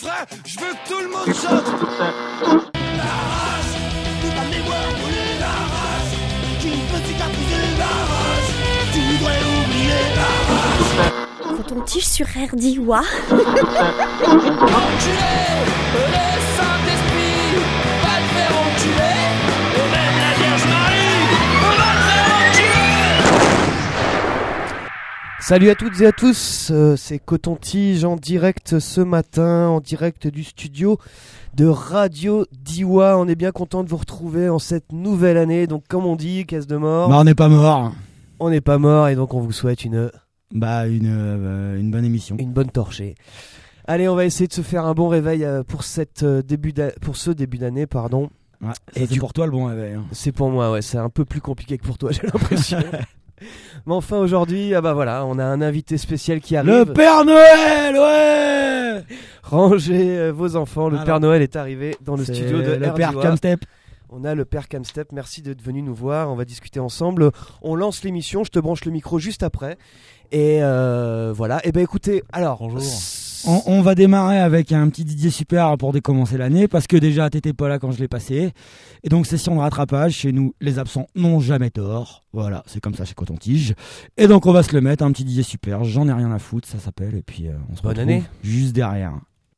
refrain, je veux que tout le monde chante. La race, toute la mémoire brûlée, la race, qui peut cicatriser la race, tu voudrais oublier la race. Coton-tige sur RDIWA. Enculé, le Saint-Esprit, va te faire enculer, et même la Vierge Marie, va te faire enculer. Salut à toutes et à tous, c'est Coton-Tige en direct ce matin, en direct du studio de Radio Diwa. On est bien content de vous retrouver en cette nouvelle année, donc comme on dit, caisse de mort. Bah on n'est pas mort. On n'est pas mort et donc on vous souhaite une bonne émission. Une bonne torchée. Allez, on va essayer de se faire un bon réveil pour ce début d'année, pardon. Ouais, et c'est pour toi le bon réveil. Hein. C'est pour moi, ouais, c'est un peu plus compliqué que pour toi, j'ai l'impression. Mais enfin aujourd'hui, voilà, on a un invité spécial qui arrive. Le Père Noël, ouais. Rangez vos enfants, le Père Noël est arrivé dans le studio de le RDIWA. Père Camstep. On a le Père Camstep, merci d'être venu nous voir, on va discuter ensemble. On lance l'émission, je te branche le micro juste après. Et voilà, et ben écoutez, alors... Bonjour. On va démarrer avec un petit Didier Super pour décommencer l'année, parce que déjà t'étais pas là quand je l'ai passé. Et donc session de rattrapage, chez nous les absents n'ont jamais tort. Voilà, c'est comme ça chez Coton-Tige. Et donc on va se le mettre, un petit Didier Super, j'en ai rien à foutre, ça s'appelle. Et puis on se retrouve année. Juste derrière.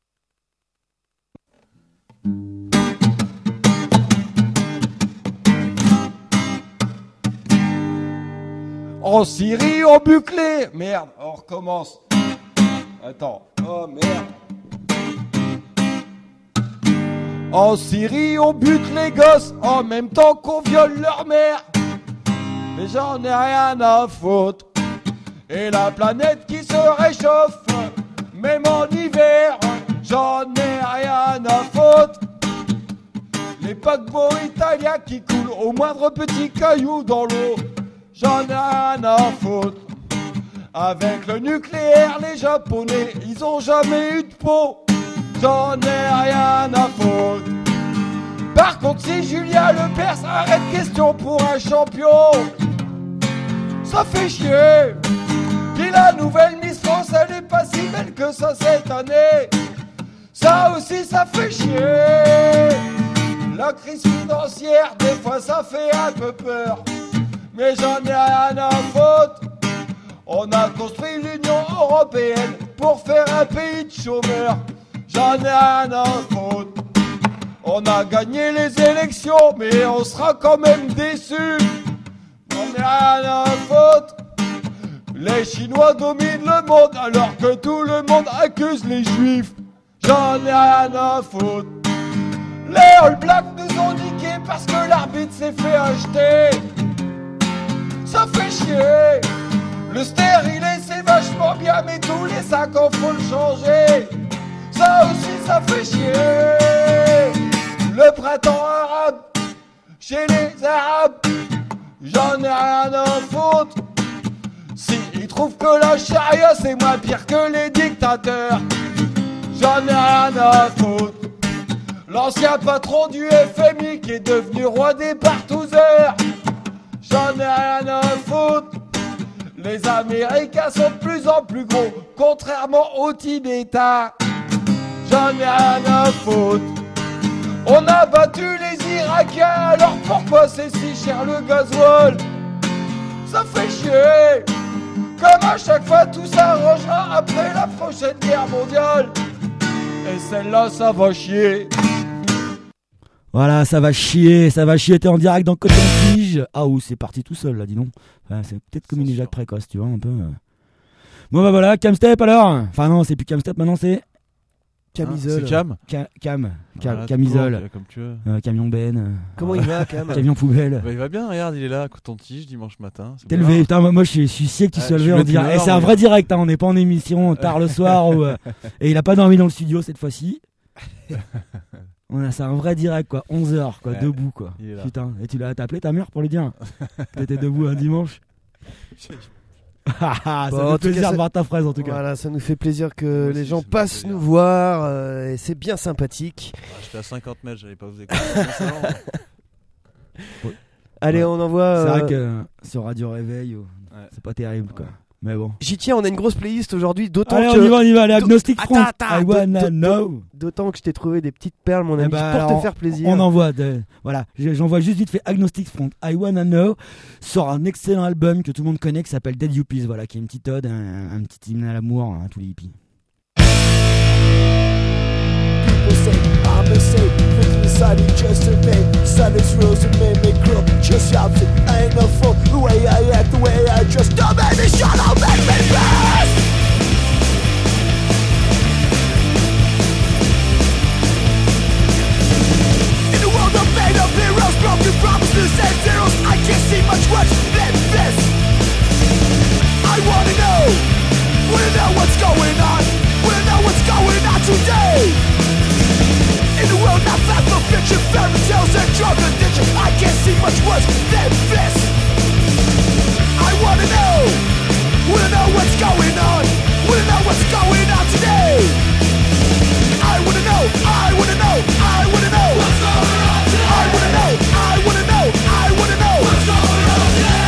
En Syrie, on bouclé. Merde, on recommence. Attends. Oh merde. En Syrie, on bute les gosses en même temps qu'on viole leur mère. Mais j'en ai rien à foutre. Et la planète qui se réchauffe, même en hiver, j'en ai rien à foutre. Les paquebots italiens qui coulent au moindre petit caillou dans l'eau, j'en ai rien à foutre. Avec le nucléaire, les Japonais, ils ont jamais eu de peau. J'en ai rien à foutre. Par contre, si Julien Lepers arrête question pour un champion, ça fait chier. Puis la nouvelle Miss France, elle est pas si belle que ça cette année. Ça aussi, ça fait chier. La crise financière, des fois, ça fait un peu peur. Mais j'en ai rien à foutre. On a construit l'Union Européenne pour faire un pays de chômeurs. J'en ai rien à foutre. On a gagné les élections, mais on sera quand même déçus. J'en ai rien à foutre. Les Chinois dominent le monde alors que tout le monde accuse les Juifs. J'en ai rien à foutre. Les All Blacks nous ont niqués parce que l'arbitre s'est fait acheter. Ça fait chier. Le stérilet c'est vachement bien, mais tous les 5 ans faut le changer. Ça aussi ça fait chier. Le printemps arabe, chez les arabes, j'en ai rien à foutre. Si ils trouvent que la charia c'est moins pire que les dictateurs, j'en ai rien à foutre. L'ancien patron du FMI qui est devenu roi des partouzeurs, j'en ai rien à foutre. Les Américains sont de plus en plus gros, contrairement aux Tibétains. J'en ai rien à foutre. On a battu les Irakiens, alors pourquoi c'est si cher le gasoil? Ça fait chier. Comme à chaque fois tout s'arrangera après la prochaine guerre mondiale. Et celle-là ça va chier. Voilà, ça va chier, t'es en direct dans Coton-Tige. Ah ou c'est parti tout seul là, dis donc. Enfin, c'est peut-être comme une Jacques précoce, tu vois, un peu. Bon bah voilà, Camstep alors. Enfin non, c'est plus Camstep, maintenant c'est... Camisole. C'est Cam. Voilà, camisole. Comme tu veux. Camion Ben. Comment il va, Cam? Camion poubelle. Bah, il va bien, regarde, il est là à Coton-Tige dimanche matin. T'es levé, putain, moi je suis sick que tu sois levé en direct. Et c'est un vrai direct, hein, on n'est pas en émission tard le soir. Et il a pas dormi dans le studio cette fois-ci. C'est un vrai direct quoi, 11h quoi, debout quoi. Putain, et tu l'as appelé ta mère pour lui dire t'étais debout un dimanche. Ça fait plaisir de voir ta fraise en tout cas. Voilà, ça nous fait plaisir que les gens passent nous voir et c'est bien sympathique. J'étais à 50 mètres, j'allais pas vous écouter. Allez, on envoie. C'est vrai que sur Radio Réveil, c'est pas terrible quoi. Mais bon. J'y tiens, on a une grosse playlist aujourd'hui, d'autant Allez, que... on y va, allez, Agnostic Front. Attends, I wanna know. D'autant que je t'ai trouvé des petites perles, mon ami, pour alors, te faire plaisir. On envoie, voilà, j'envoie juste vite fait Agnostic Front. I wanna know sort un excellent album que tout le monde connaît qui s'appelle Dead Yuppies, voilà, qui est une petite ode, un petit hymne à l'amour à tous les hippies. People say I'm insane, thinking deciding just to make Savage rules and made me grow. Just the opposite, I ain't no fool. The way I act, the way I dress, don't make me shut up, make me fast. In the world of made up heroes, broken promises and zeros, I can't see much worse than this. I wanna know what's going on, wanna know what's going on today. In the world not fact but fiction, fairy tales and drug addiction, I can't see much worse than this. I wanna know what's going on, wanna know what's going on today. I wanna know, I wanna know, I wanna know what's going on today. I wanna know, I wanna know, I wanna know what's going on today.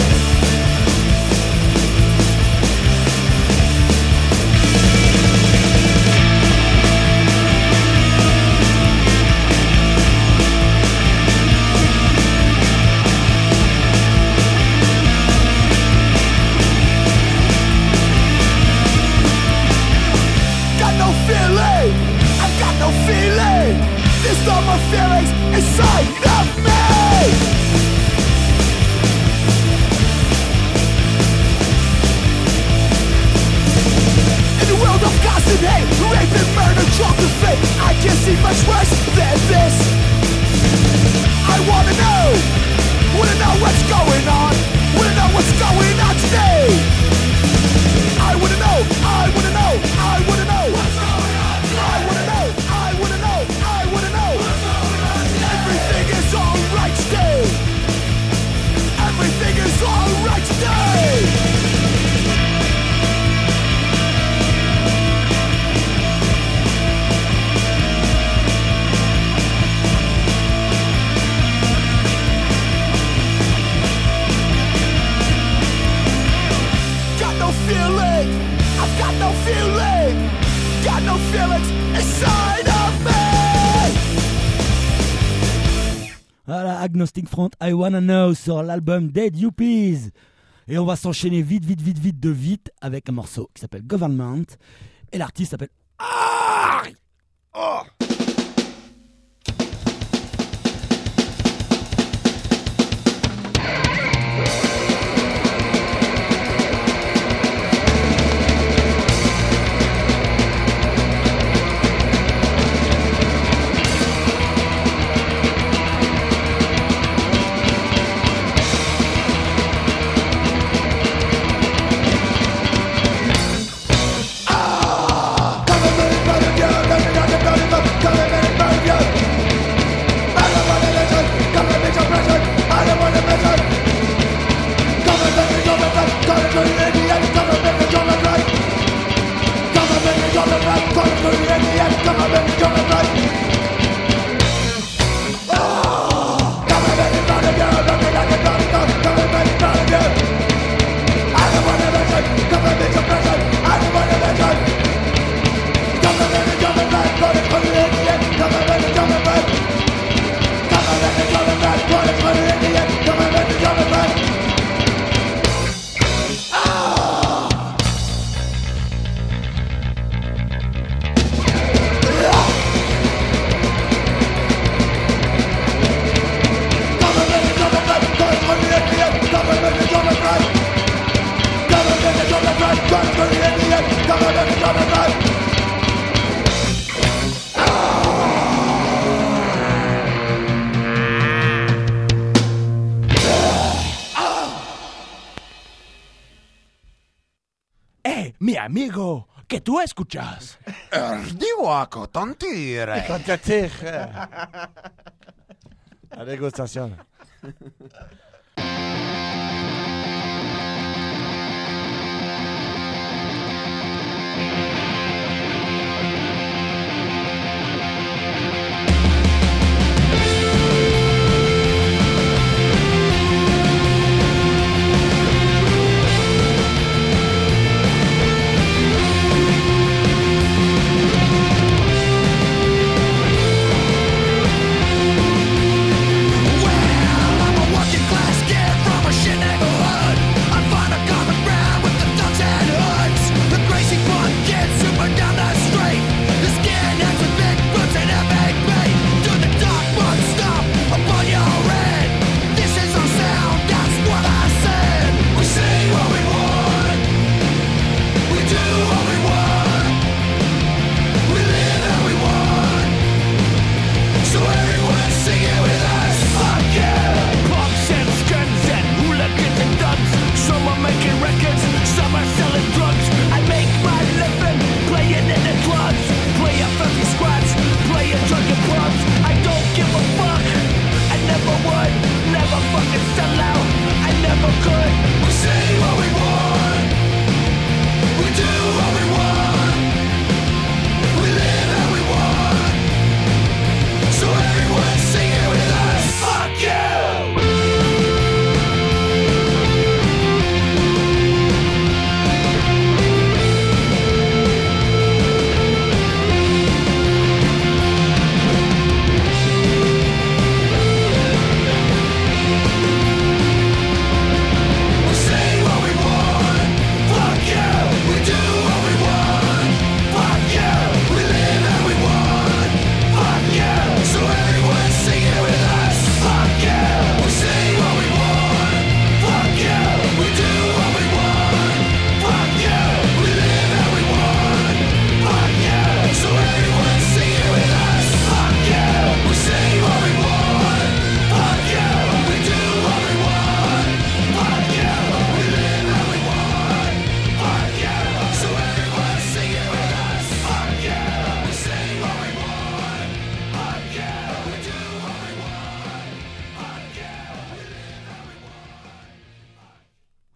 I've got no feeling. There's no more feelings inside of me. In the world of constant hate, rape and murder, drop and fate, I can't see much worse than this. I wanna know what's going on, wanna know what's going on today. I wanna know, I wanna know, I wanna know what's going on today. I wanna know, I wanna know, I wanna know what's going on today. Everything is alright today. Everything is alright today. I've got no feeling, got no feelings inside of me. Voilà, Agnostic Front, I Wanna Know sur l'album Dead Yuppies. Et on va s'enchaîner vite avec un morceau qui s'appelle Government. Et l'artiste s'appelle Mi amigo, que tú escuchas. Dis-moi, contentire. La négociation.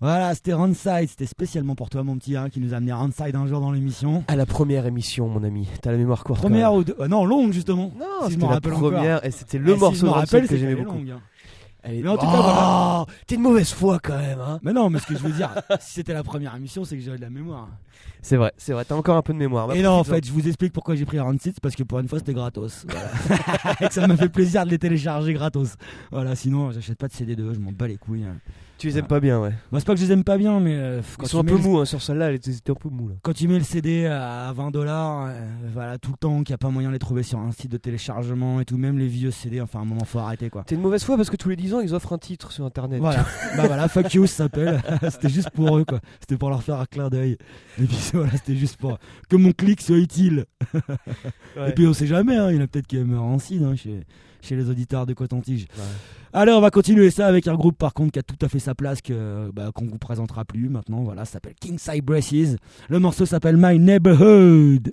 Voilà, c'était Rancide, c'était spécialement pour toi mon petit, qui nous a amené Rancide un jour dans l'émission. À la première émission, mon ami. T'as la mémoire courte. Première ou deux non, longue justement. Non, si je c'était m'en la rappelle première encore. et c'était le Si morceau je de me Rancide rappelle, que c'est j'aimais qu'elle est beaucoup. longue. Elle est- Mais en tout cas, voilà. T'es de mauvaise foi quand même, hein. Mais non, mais ce que je veux dire, si c'était la première émission, c'est que j'avais de la mémoire. C'est vrai, t'as encore un peu de mémoire. Bah, Et non, en profites-en. fait, je vous explique pourquoi j'ai pris Rancid, c'est parce que pour une fois, c'était gratos. Voilà. Et que ça m'a fait plaisir de les télécharger gratos. Voilà, sinon, j'achète pas de CD de eux, je m'en bats les couilles. Tu les aimes pas bien, ouais. Bah, c'est pas que je les aime pas bien, mais quand Ils sont un tu peu mets mous, hein, sur celle-là, ils étaient un peu mous là. quand tu mets le CD à $20, voilà, tout le temps, qu'il n'y a pas moyen de les trouver sur un site de téléchargement et tout, même les vieux CD, enfin, à un moment, faut arrêter quoi. T'es une mauvaise foi parce que tous les 10 ans ils offrent un titre sur internet. Voilà, bah voilà, Fuck You ça s'appelle. C'était juste pour eux quoi. C'était pour leur faire un clin d'œil. Et puis voilà, c'était juste pour que mon clic soit utile. Ouais. Et puis on sait jamais, il y en a peut-être qui aiment Rancid chez les auditeurs de Coton-Tige. Ouais. Allez, on va continuer ça avec un groupe par contre qui a tout à fait sa place qu'on vous présentera plus maintenant. Voilà, ça s'appelle King Size Braces. Le morceau s'appelle My Neighborhood.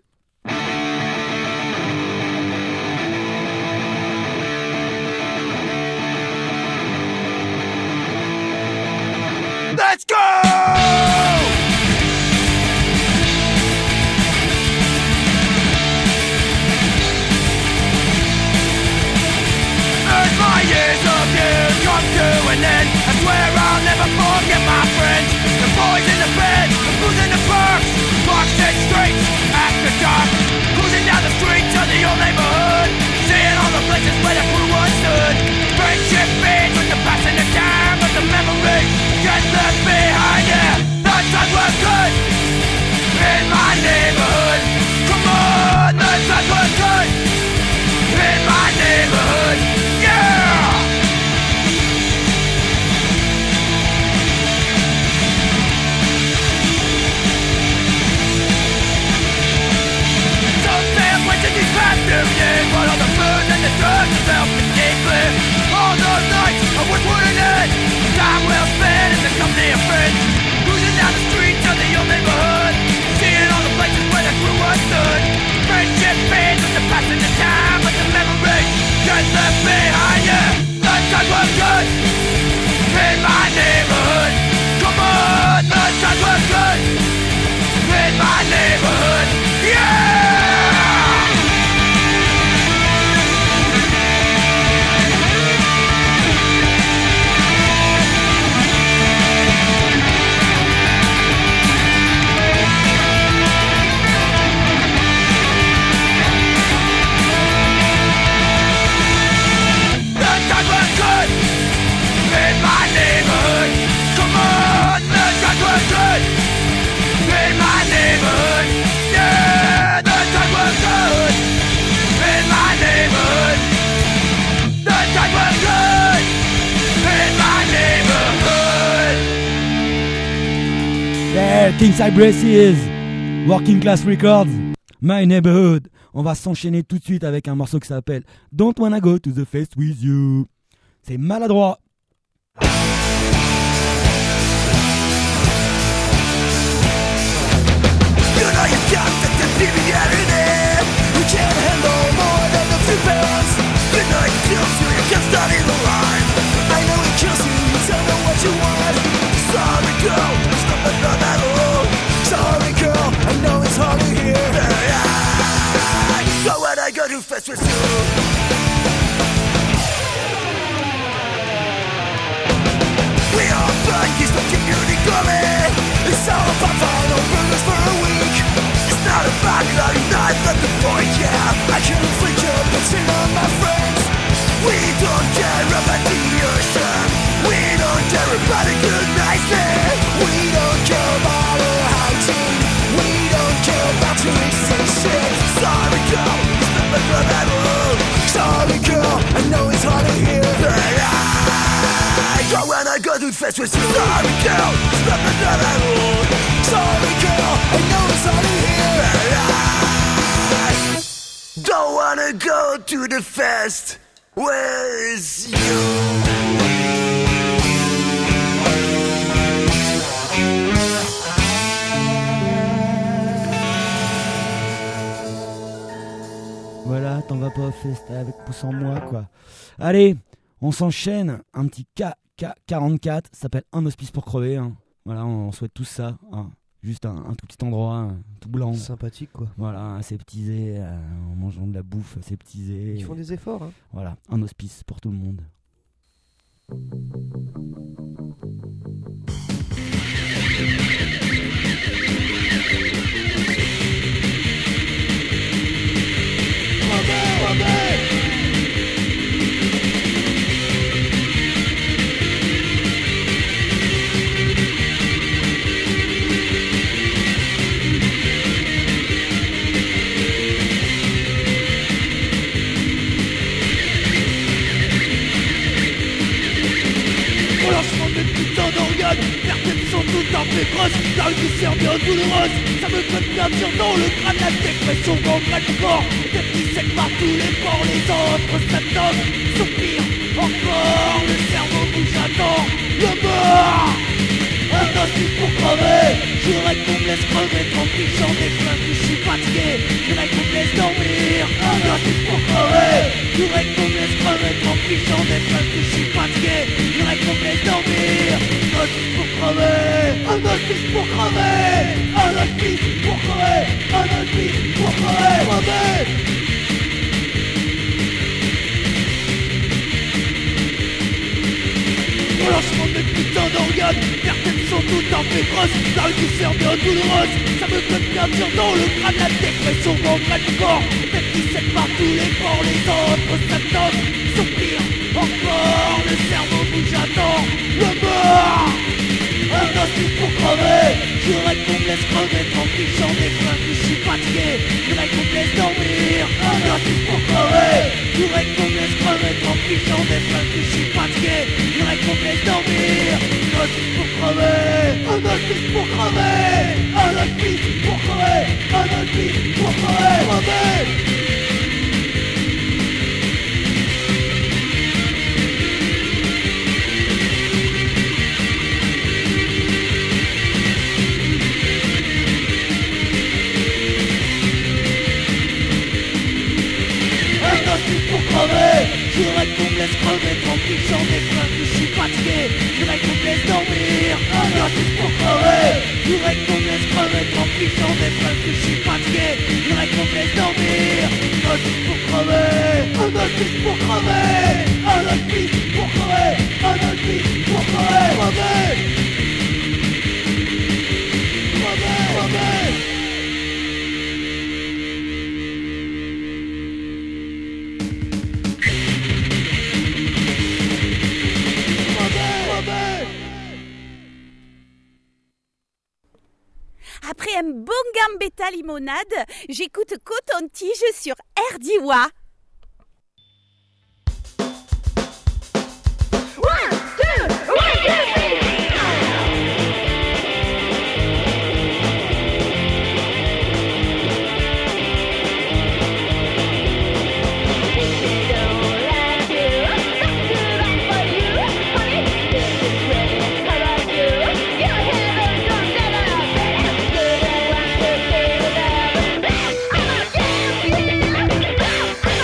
Let's go! As my years of youth come to an end, I swear I'll never forget my friends. The boys in the bed, the booze in the parks, parks and streets after dark. Cruising down the streets of the old neighborhood, seeing all the places where the crew once stood. Friendship fades with the passing of time, but the memories get left behind. Yeah, the times were good in my neighborhood. Come on, the times were good in my neighborhood. Yeah. Some say I'm wasting these past few years, but all the food and the drugs have helped me keep clear. All those nights I was putting in, time well spent in the company of friends. Cruising down the streets of the old neighborhood, seeing all the places where the crew once stood. Friendship fades with the passing of time, but the memories get left behind. Yeah, the times were good in my neighborhood. Come on, the times were good in my neighborhood. Yeah. The times were good in my neighborhood. Come on, the times were good in my neighborhood. Yeah, the times were good in my neighborhood. The times were good in my neighborhood. Yeah, King Size Braces, Working Class Records, My Neighborhood. On va s'enchaîner tout de suite avec un morceau qui s'appelle Don't Wanna Go to the Fest with You. C'est maladroit. You know you got the deviating. You can't handle more than the few pounds. You know it kills you, you can't study the line. I know it kills you, you tell me what you want. Sorry girl, it's not my at all. Sorry girl, I know it's hard to hear. So when I go to fest with you, we are bunkies, but community coming. It's all about final burgers for a week. It's not about clouding night, but the point, yeah. I can't freak you, but sing on my friends. We don't care about the ocean. We don't care about a good night's stand. We don't care about a hygiene. We don't care about your shit. Sorry girl, it's not my blood at all. Sorry girl, I know it's hard to hear. But when I go to the fest with you, sorry girl, it's not my blood at all. Sorry girl, I know it's hard to hear. But I don't wanna go to the fest with you. Voilà, t'en vas pas au fest avec pouce en moi quoi. Allez, on s'enchaîne. Un petit K44, ça s'appelle Un hospice pour crever. Voilà, on souhaite tous ça. Hein. Juste un tout petit endroit, tout blanc. Sympathique, quoi. Voilà, aseptisé, en mangeant de la bouffe aseptisée. Ils font des efforts, hein. Voilà, un hospice pour tout le monde. Relâchement de putain d'organes, certaines sont toutes un peu grosses, car le viscère bien douloureuse, ça me donne bien dire dans le crâne, la dépression gangrène le corps, tête qui saigne par tous les pores, les autres symptômes, soupir, encore, le cerveau bouge à temps, le mort. Un hospice pour crever, j'aurais qu'on me laisse crever tranquille, j'en ai plein que je suis fatigué, j'aurais qu'on me laisse dormir. Un hospice pour crever, j'aurais qu'on me laisse crever tranquille, j'en ai plein que je suis fatigué, j'aurais qu'on me laisse dormir. Un hospice pour crever, un hospice pour crever, un hospice pour crever, un hospice pour crever. Relâchement de putain d'organes, certaines sont toutes un peu grosses, car le viscère bien douloureuse, ça me donne bien dire dans le crâne, la dépression gangrène le corps, tête qui saigne par tous les pores, les autres symptômes, soupir, encore, le cerveau bouge à temps, le mort. Un hospice pour crever, j'aurais qu'on me laisse crever tranquille, j'en ai plein que je suis fatigué, j'aurais qu'on me laisse dormir. Un hospice pour crever, j'aurais qu'on me laisse crever tranquille, j'en ai plein que je suis fatigué, j'aurais qu'on me laisse dormir. Un hospice pour crever, un hospice pour crever, un hospice pour crever, un hospice pour crever. Pour crever, j'aurais qu'on me laisse crever tranquille, j'en ai plein que je suis fatigué, j'aurais qu'on me laisse dormir. Un hospice pour crever, j'aurais qu'on me laisse crever tranquille, j'en ai plein que je suis fatigué, j'aurais qu'on me laisse dormir. Un hospice pour crever, un hospice pour crever, un hospice pour crever, un hospice pour crever. Après un bon gambetta limonade, j'écoute Coton-Tige sur RDIWA. I'm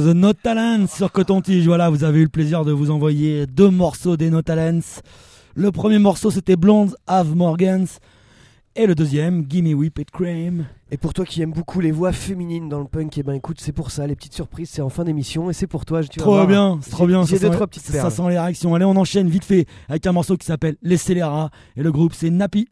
The No Talents sur Coton-Tige. Voilà, vous avez eu le plaisir de vous envoyer 2 morceaux des No Talents. Le premier morceau, c'était Blondes Have Morgans. Et le deuxième, Gimme Whipped Cream. Et pour toi qui aimes beaucoup les voix féminines dans le punk, eh ben écoute, c'est pour ça, les petites surprises, c'est en fin d'émission et c'est pour toi. Tu vas Trop voir. bien, c'est trop bien. J'ai Ça 2-3 petites perles. sent les réactions. Allez, on enchaîne vite fait avec un morceau qui s'appelle Les Scélérats. Et le groupe, c'est Nappy.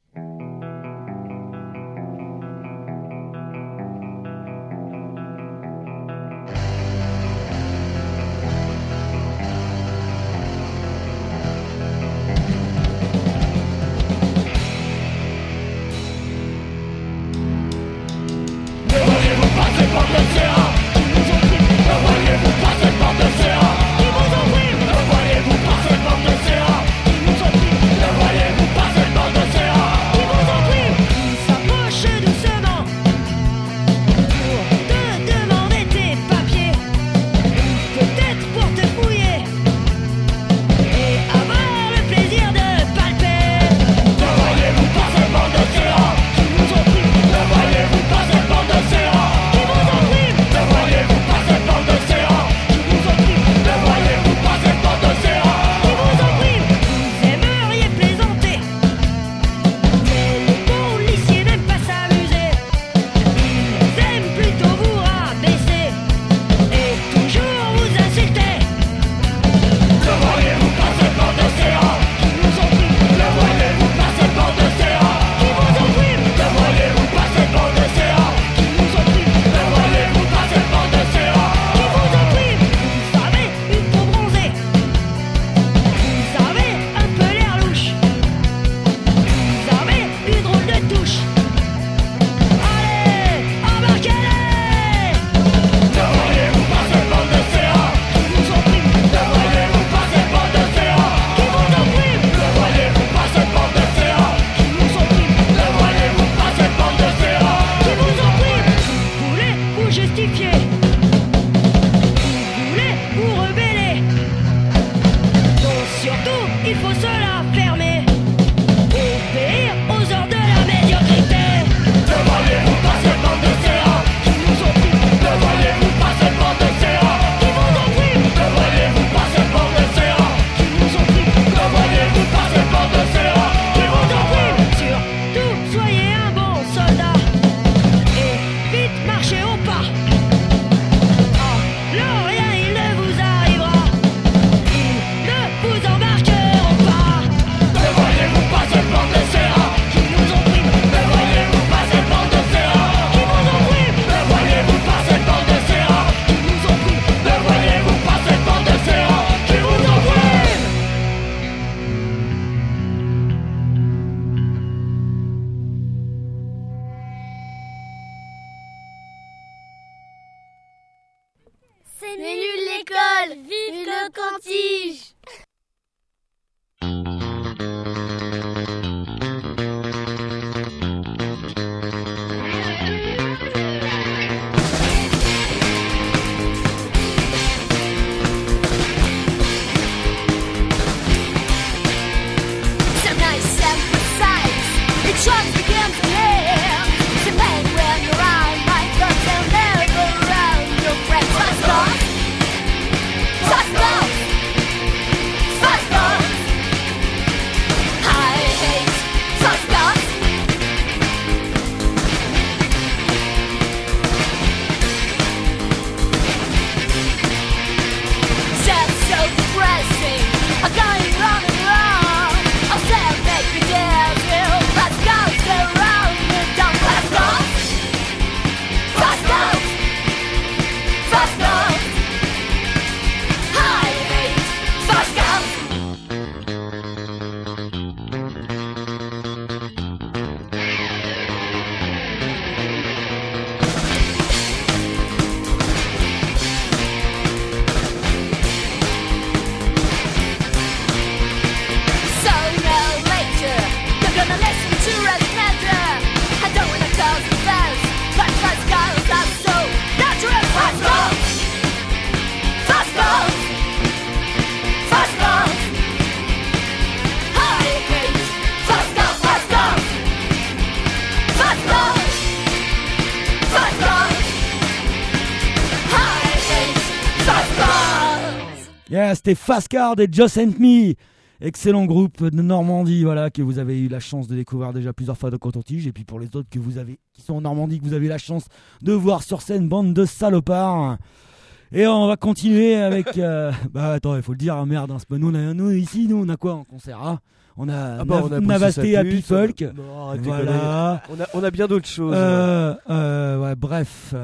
C'est nul l'école, vive le Coton-Tige. Let's go! Yeah, c'était Fast Card et Just and Me. Excellent groupe de Normandie, voilà, que vous avez eu la chance de découvrir déjà plusieurs fois de Coton-Tige. Et puis pour les autres qui sont en Normandie, que vous avez eu la chance de voir sur scène, bande de salopards. Et on va continuer avec... attends, il faut le dire, hein, merde, hein, c'est pas nous, ici, on a quoi en concert, hein? On a Navasté, Happy Folk. Non, voilà. On a bien d'autres choses. Bref.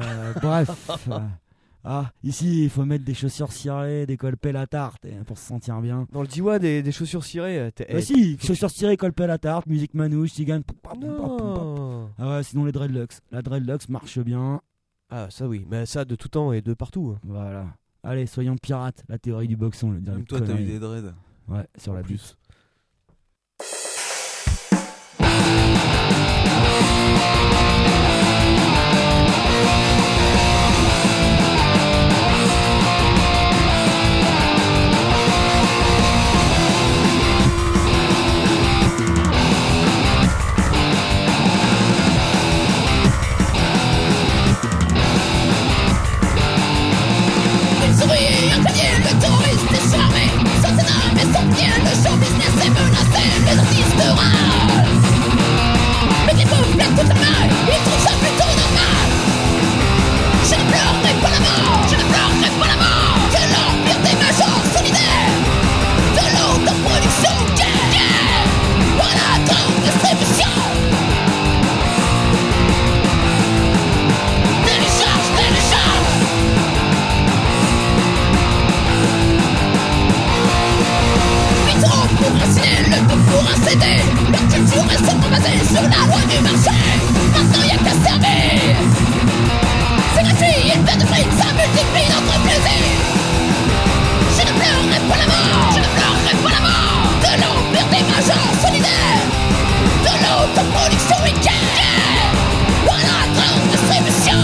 Ici, il faut mettre des chaussures cirées, des colpets à tarte pour se sentir bien. Dans le Diwa, des chaussures cirées. Si, chaussures cirées, colpets à tarte, musique manouche, cigane. Non. Sinon les dreadlocks. La dreadlocks marche bien. Ah, ça oui, mais ça de tout temps et de partout. Voilà. Allez, soyons pirates. La théorie du boxon. Même toi, t'as eu des dreads. Ouais, sur la buse. Le touriste est charmé, sans énorme et sans pied, le show business est menacé, les artistes râlent. Le clip plaît toute la main, il trouve ça plutôt normal. Je ne pleurerai pas la mort, de l'empire des majors solidaires, de l'autoproduction guerre, par la grande distribution. Télécharge. Pour un ciné, le tout pour un CD. Leur culture est seulement basée sur la loi du marché. Maintenant y'a qu'à servir. C'est gratuit, il perd de prix, ça multiplie notre plaisir. Je ne pleurerai pas la mort, de l'empire des majors solidaires, de l'autoproduction week-end, par la grande distribution.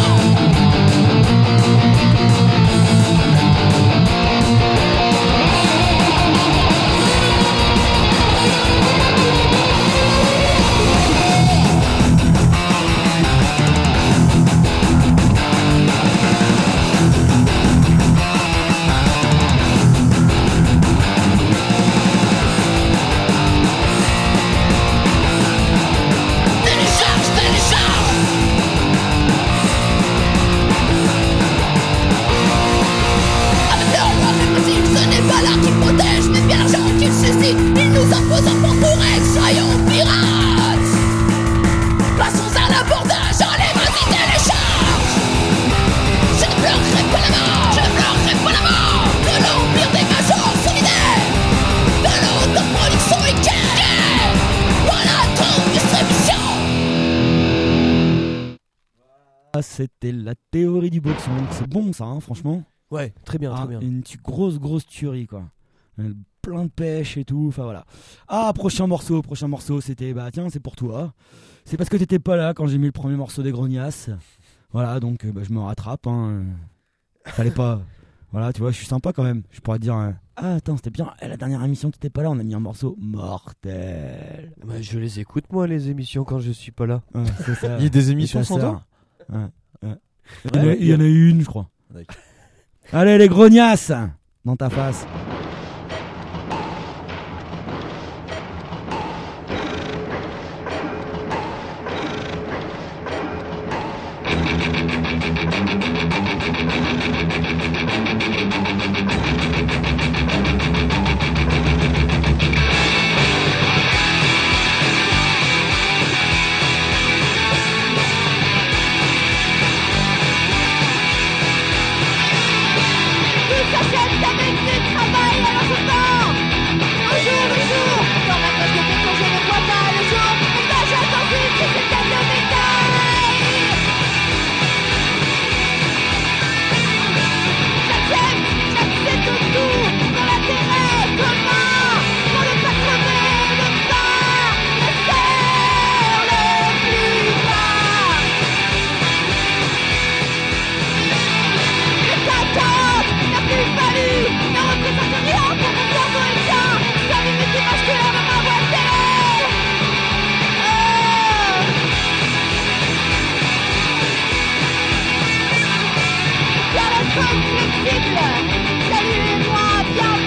Il nous impose un pampourec, soyons pirates. Passons à l'abordage, allez vas-y télécharge. Je ne pleurerai pas la mort, de l'empire des majors solidaires, de l'autoproduction week-end, par la grande distribution. C'était la théorie du boxon. C'est bon ça, hein, franchement. Ouais, très bien. Une grosse tuerie quoi. Plein de pêche et tout, enfin voilà. Prochain morceau, c'était, tiens, c'est pour toi. C'est parce que t'étais pas là quand j'ai mis le premier morceau des Grognasses. Voilà, donc je me rattrape, hein. Fallait pas... Voilà, tu vois, je suis sympa quand même. Je pourrais te dire, attends, c'était bien, la dernière émission t'étais pas là, on a mis un morceau mortel. Je les écoute moi, les émissions, quand je suis pas là. C'est ça. Il y a des émissions sans toi. Il y en a eu une, je crois. D'accord. Allez, les Grognasses, dans ta face. Saluez-moi, bienvenue.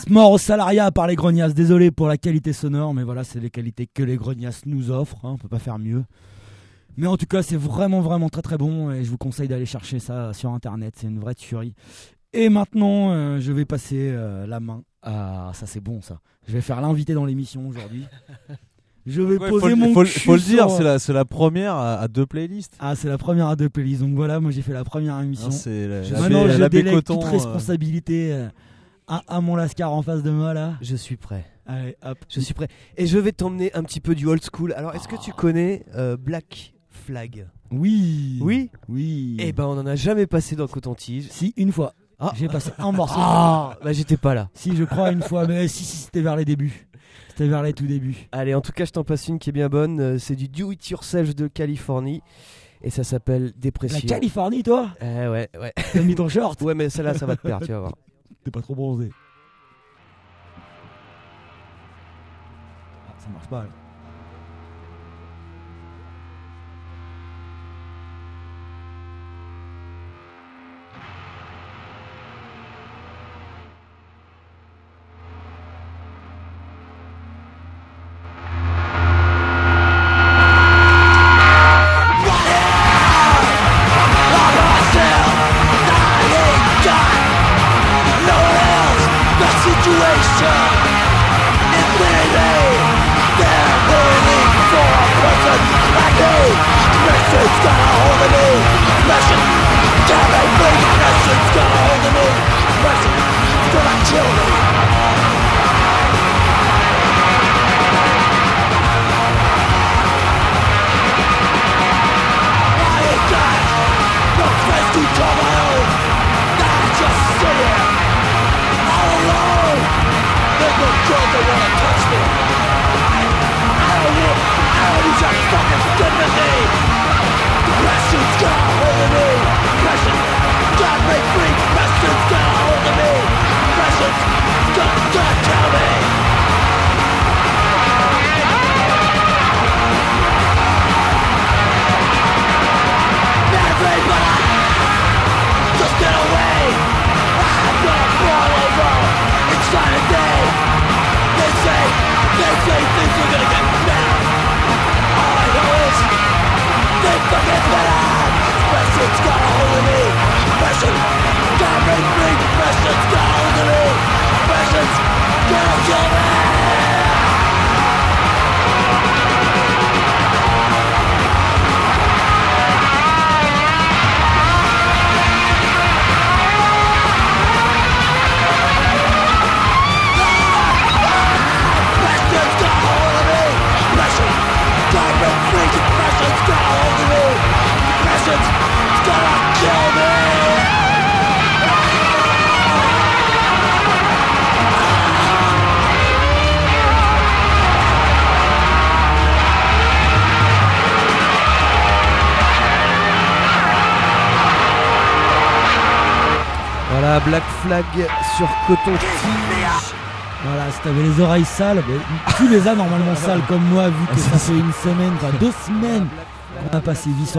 mort au salariat par les Grognasses. Désolé pour la qualité sonore, mais voilà, c'est les qualités que les Grognasses nous offrent. On peut pas faire mieux. Mais en tout cas, c'est vraiment, vraiment très, très bon. Et je vous conseille d'aller chercher ça sur Internet. C'est une vraie tuerie. Et maintenant, je vais passer la main à... Ça, c'est bon, ça. Je vais faire l'invité dans l'émission aujourd'hui. Je vais poser mon cul faut le dire, sur... c'est la première à 2 playlists. Ah, c'est la première à 2 playlists. Donc voilà, moi j'ai fait la première émission. Maintenant, je délègue toute responsabilité à mon lascar en face de moi là. Je suis prêt. Allez, hop. Je suis prêt. Et je vais t'emmener un petit peu du old school. Alors, est-ce que tu connais Black Flag? Oui. Oui. Oui. Eh ben, on en a jamais passé dans Coton-Tige. Si, une fois. Ah. J'ai passé un morceau. Ah, bah j'étais pas là. Si, je crois une fois, mais si, c'était vers les débuts. C'était vers les tout débuts. Allez, en tout cas, je t'en passe une qui est bien bonne. C'est du Do It Yourself de Californie. Et ça s'appelle Dépression. La Californie, toi? Ouais. T'as mis ton short? Ouais, mais celle-là, ça va te perdre, tu vas voir. T'es pas trop bronzé. Ah, ça marche pas, là. Black Flag sur Coton-Tige. Voilà, si t'avais les oreilles sales, tu les as normalement sales comme moi, vu que ça fait une semaine, enfin 2 semaines qu'on a passé vie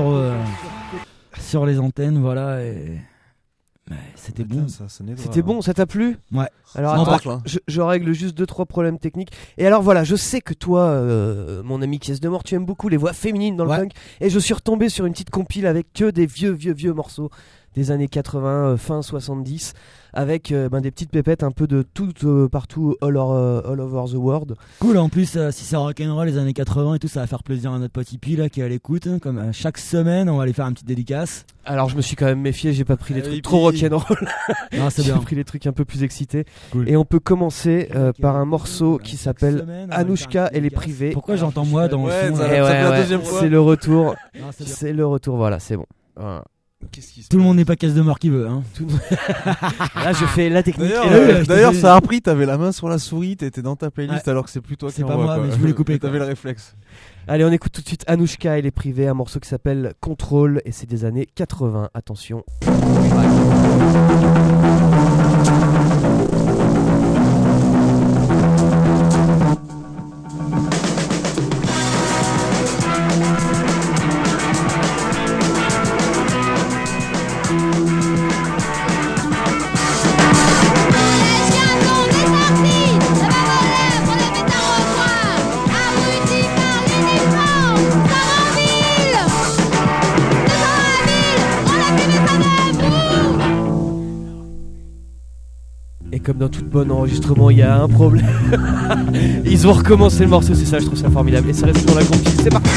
sur les antennes, voilà. Et... Ouais, c'était bon. C'était bon, ça t'a plu? Ouais. Alors attends, je règle juste 2-3 problèmes techniques. Et alors voilà, je sais que toi, mon ami Caisse de Mort, tu aimes beaucoup les voix féminines dans le punk. Et je suis retombé sur une petite compile avec que des vieux morceaux des années 80, fin 70, avec des petites pépettes un peu de tout partout, all over the world. Cool, en plus, si c'est rock'n'roll les années 80 et tout, ça va faire plaisir à notre petit Pi là qui est à l'écoute. Comme chaque semaine, on va aller faire une petite dédicace. Alors je me suis quand même méfié, j'ai pas pris les trucs trop rock'n'roll. Non, c'est bien. J'ai pris les trucs un peu plus excités. Cool. Et on peut commencer par un morceau qui s'appelle Anouchka et les privés. Pourquoi j'entends moi dans le son la deuxième fois. C'est le retour. C'est le retour, voilà, c'est bon. Voilà. Tout le monde n'est pas Caisse de Mort qui veut, hein. Là, je fais la technique. D'ailleurs, ça a repris. T'avais la main sur la souris, t'étais dans ta playlist, alors que c'est plus toi qui c'est pas moi, mais je voulais couper. T'avais le réflexe. Allez, on écoute tout de suite Anouchka et les privés, un morceau qui s'appelle Contrôle et c'est des années 80. Attention. Escapons des parties comme dans tout bon enregistrement, il y a un problème. Ils ont recommencé le morceau, c'est ça, je trouve ça formidable. Et ça reste dans la compil, c'est parti.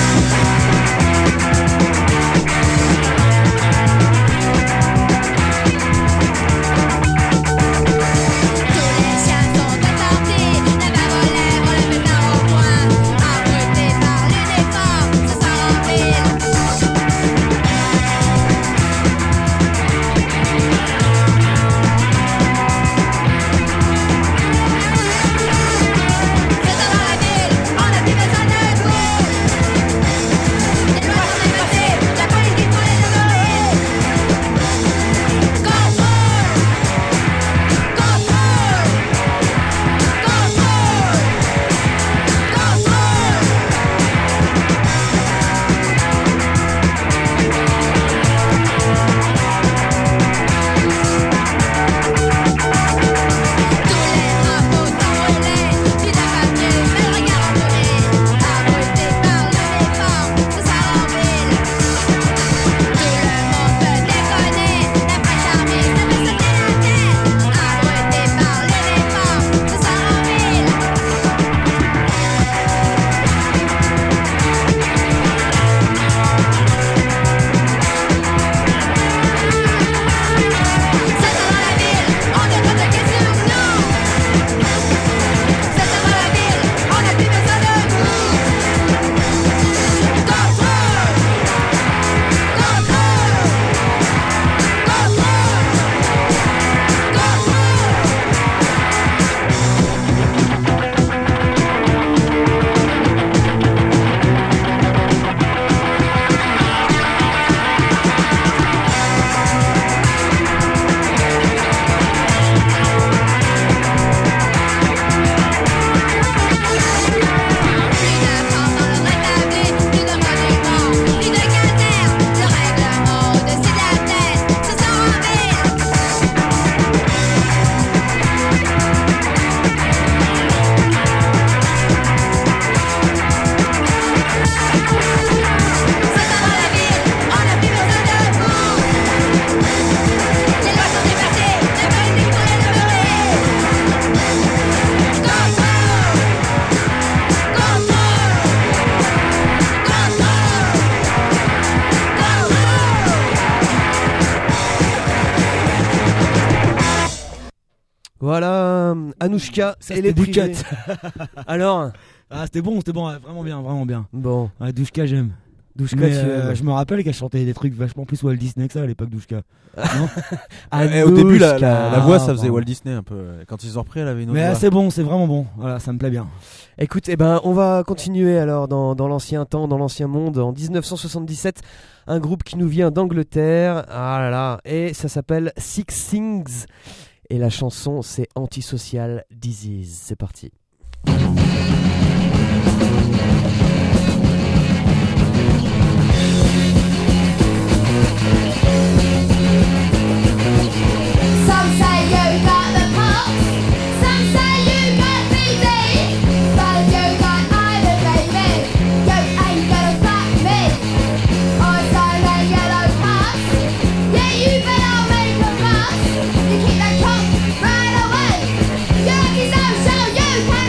Voilà, Anouchka et les privés. Alors c'était bon, vraiment bien. Bon. Ouais, Douchka, j'aime. Douchka, je me rappelle qu'elle chantait des trucs vachement plus Walt Disney que ça à l'époque, Douchka. Non au début, la voix, ça faisait Walt Disney un peu. Quand ils ont repris, elle avait une autre voix. Mais c'est bon, c'est vraiment bon. Voilà, ça me plaît bien. Écoute, on va continuer alors dans l'ancien temps, dans l'ancien monde. En 1977, un groupe qui nous vient d'Angleterre. Ah là là, et ça s'appelle Six Things. Et la chanson, c'est Antisocial Disease. C'est parti. Some say you got the pulse, some say you got BD, but if you got either, baby, you ain't gonna fuck me. I say that yellow pass, yeah, you better make a fuss. You keep that cock right away. You're antisocial, you can't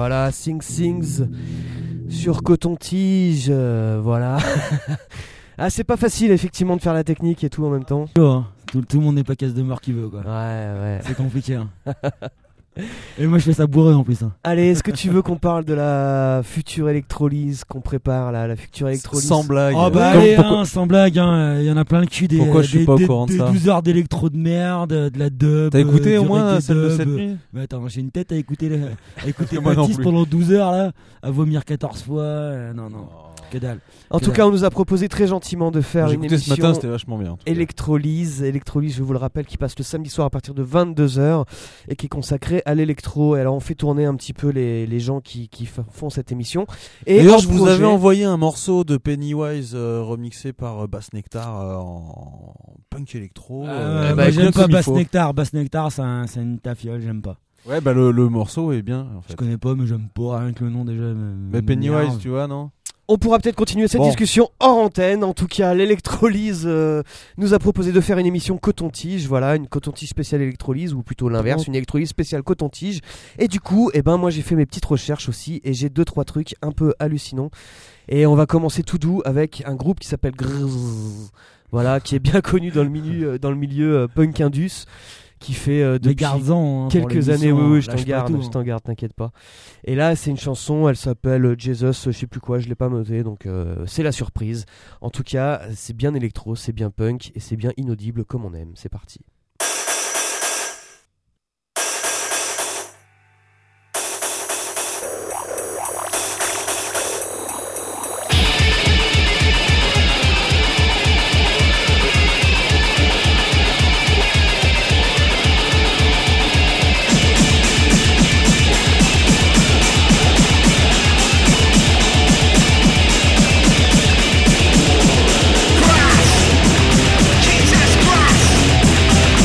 Voilà, Sing Sings sur Coton-Tige, voilà. Ah, c'est pas facile effectivement de faire la technique et tout en même temps. Tout le monde n'est pas casse de mort qui veut quoi. Ouais. C'est compliqué. Hein. Et moi je fais ça bourré en plus. Hein. Allez, est-ce que tu veux qu'on parle de la future électrolyse qu'on prépare là, la future électrolyse? Sans blague. Oh bah allez, sans blague, il y en a plein le cul des, pourquoi je suis pas au courant de ça 12 heures d'électro de merde, de la dub. T'as écouté au moins celle de cette nuit? Mais attends, j'ai une tête à écouter Baptiste pendant 12 heures là, à vomir 14 fois. Non. Que dalle. En tout cas, on nous a proposé très gentiment de faire une émission ce matin, c'était vachement bien. Électrolyse, je vous le rappelle, qui passe le samedi soir à partir de 22h et qui est consacrée à l'électro. Et alors, on fait tourner un petit peu les gens qui font cette émission. Et d'ailleurs, je vous avais envoyé un morceau de Pennywise remixé par Bass Nectar en punk électro. J'aime pas Bass Nectar. Bass Nectar, c'est une tafiole, j'aime pas. Ouais, bah le morceau est bien. En fait. Je connais pas, mais j'aime pas. Rien que le nom déjà. Mais Pennywise, tu vois, non? On pourra peut-être continuer cette discussion hors antenne. En tout cas, l'électrolyse nous a proposé de faire une émission coton-tige. Voilà, une coton-tige spéciale électrolyse, ou plutôt l'inverse, une électrolyse spéciale coton-tige. Et du coup, moi j'ai fait mes petites recherches aussi et j'ai 2-3 trucs un peu hallucinants. Et on va commencer tout doux avec un groupe qui s'appelle Grrrz, voilà, qui est bien connu dans le milieu punk indus. Qui fait depuis quelques années, oui, je t'en garde, t'inquiète pas. Et là, c'est une chanson, elle s'appelle Jesus, je sais plus quoi, je l'ai pas noté, donc c'est la surprise. En tout cas, c'est bien électro, c'est bien punk et c'est bien inaudible comme on aime. C'est parti. Jesus Christ!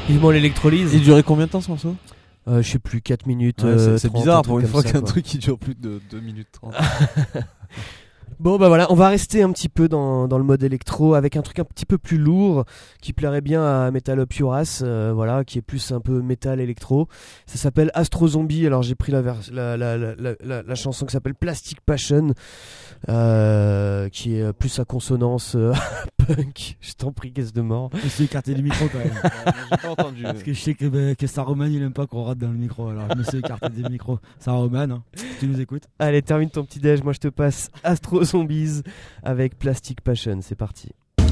Vivement l'électrolyse. Il durait combien de temps ce morceau? Je sais plus, 4 minutes. Ouais, c'est 30, bizarre un pour une truc fois comme qu'un ça, truc qui dure plus de 2 minutes 30. Bon bah voilà, on va rester un petit peu dans le mode électro avec un truc un petit peu plus lourd qui plairait bien à Metal Up Your Ass, voilà, qui est plus un peu métal électro. Ça s'appelle Astro Zombie. Alors j'ai pris la chanson qui s'appelle Plastic Passion, qui est plus à consonance punk. Je t'en prie, caisse de mort. Je suis écarté du micro quand même. J'ai pas entendu. Parce que je sais que Saruman il aime pas qu'on rate dans le micro, alors je me suis écarté du micro. Saruman, hein, tu nous écoutes? Allez, termine ton petit déj, moi je te passe Astro Zombies avec Plastic Passion, c'est parti.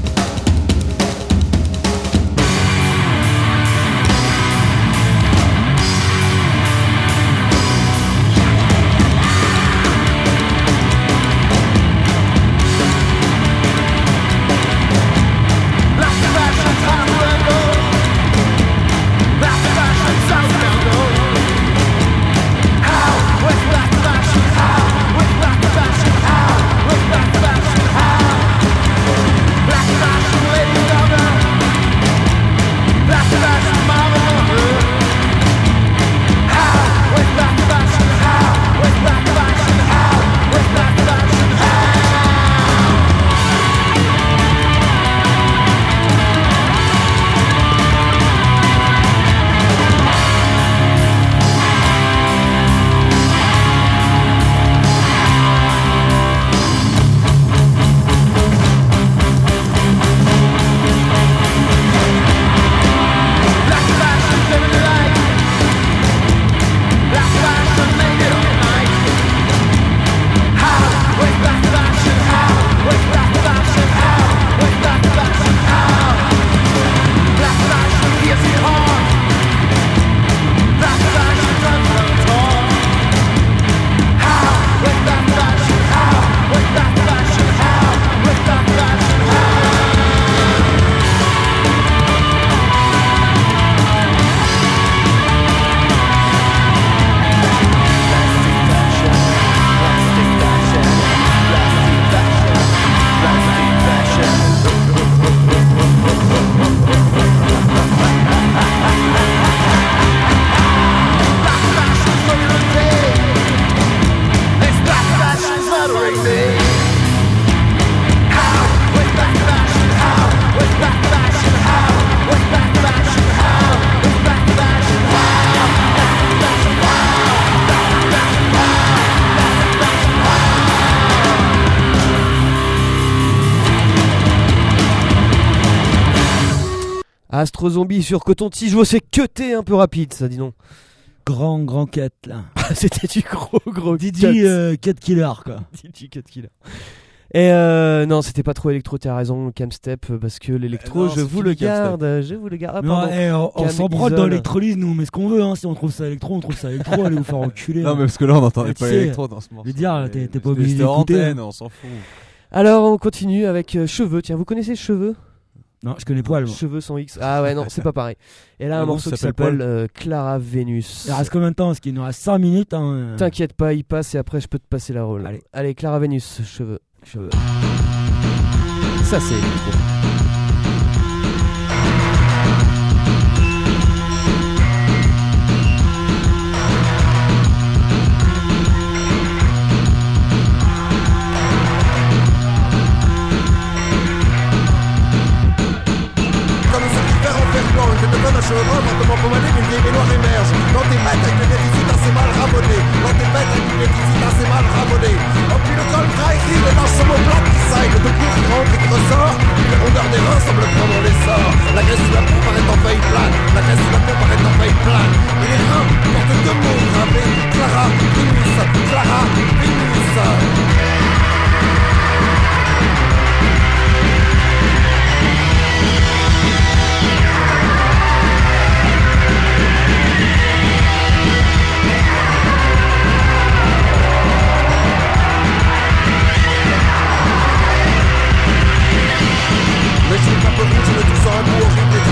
Astro Zombie sur Coton-Tige, je vois c'est cuté un peu rapide ça, dis donc. Grand cut là. C'était du gros Didi cut killer quoi. Didi cut killer. Et non, c'était pas trop électro, t'as raison, Camstep, parce que l'électro, je vous le garde. Ah, pardon. On s'en branle dans l'électrolyse, nous on met ce qu'on veut, hein. Si on trouve ça électro, on trouve ça électro, allez vous faire enculer. Non, hein. mais parce que là on n'entendait pas l'électro dans ce morceau. Je veux dire, t'es pas obligé d'écouter. On s'en fout. Alors on continue avec Cheveux. Tiens, vous connaissez Cheveux? Non, je connais Poil. Cheveux sans X. Ah ouais, non, c'est pas pareil. Et là, un morceau qui s'appelle Clara Vénus. Il reste combien de temps? Parce qu'il nous reste 5 minutes. Hein. T'inquiète pas, il passe et après je peux te passer la rôle. Allez, Clara Vénus, Cheveux. Ça, c'est électro. Je te donne un cheveu brun, lentement pomadé, une vieille baignoire émerge. Dans tes bêtes avec le déficit assez mal raboté. Dans tes bêtes avec le déficit assez mal raboté. Oh puis le col gras écrit, les dents omoplates qui saillent, le tout court qui rentre et qui ressort. Les rondeurs des reins semblent prendre l'essor. La graisse sous la peau paraît en feuille plane. La graisse sous la peau paraît en feuille plane. Et les reins portent deux mots gravés. Clara Vénus, Clara Vénus. Les cheveux un peu rouges, le tout sans un goût horrible.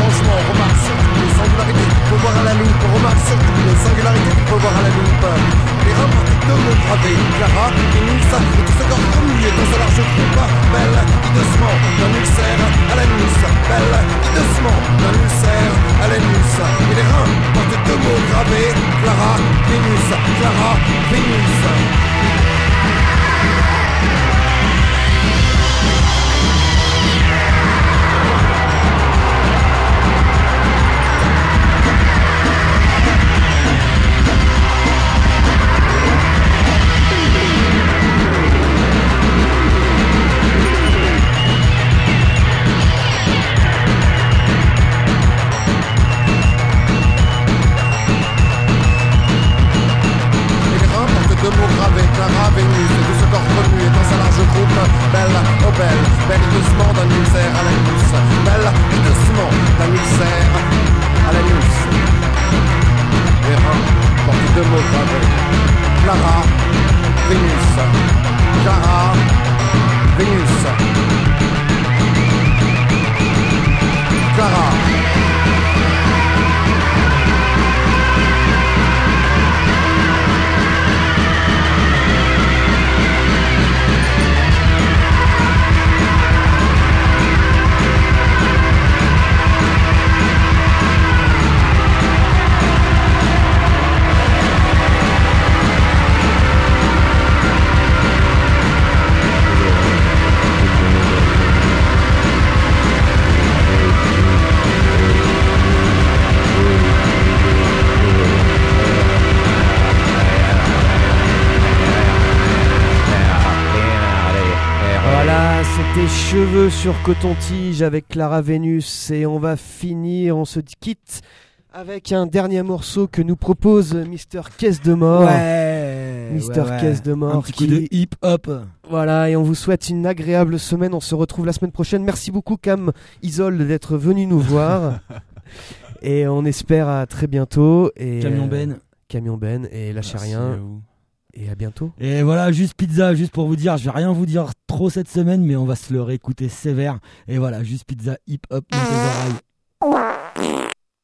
cheveux sur Coton-Tige avec Clara Vénus et on va finir, on se quitte avec un dernier morceau que nous propose Mister Caisse de Mort. Mister Caisse de Mort. Un petit coup de hip-hop. Voilà, et on vous souhaite une agréable semaine. On se retrouve la semaine prochaine. Merci beaucoup Cam Isol d'être venu nous voir. Et on espère à très bientôt. Et Camion Ben et lâchez rien. Et à bientôt. Et voilà, juste pizza, juste pour vous dire, je vais rien vous dire trop cette semaine, mais on va se le réécouter sévère. Et voilà, juste pizza, hip-hop dans tes oreilles.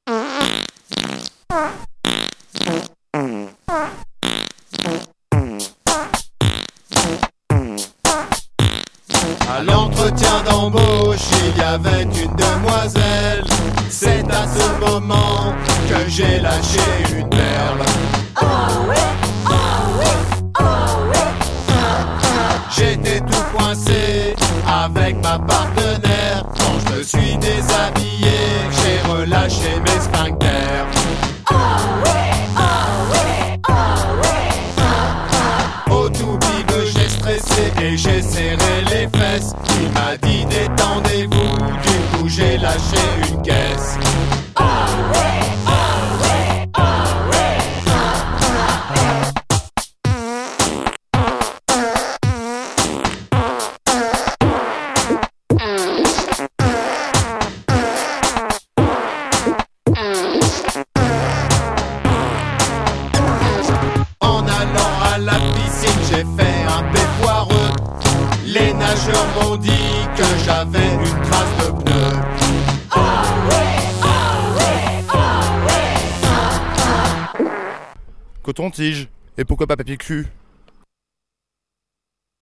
À l'entretien d'embauche, il y avait une demoiselle. C'est à ce moment que j'ai lâché une perle. Oh oui, oh oui, oh oui. J'étais tout coincé avec ma partenaire. Quand je me suis déshabillé, j'ai relâché mes sphincters. Oh oui, oh oui, oh oui. Au tout bib, j'ai stressé et j'ai serré les fesses. Il m'a dit détendez-vous, du coup j'ai lâché une caisse. Oh oui, oh oui, oh En allant à la piscine, j'ai fait un pépoireux. Les nageurs m'ont dit que j'avais une trace de pneu. Oh oui, oh oui, oh oui. Coton-Tige, et pourquoi pas papier cul?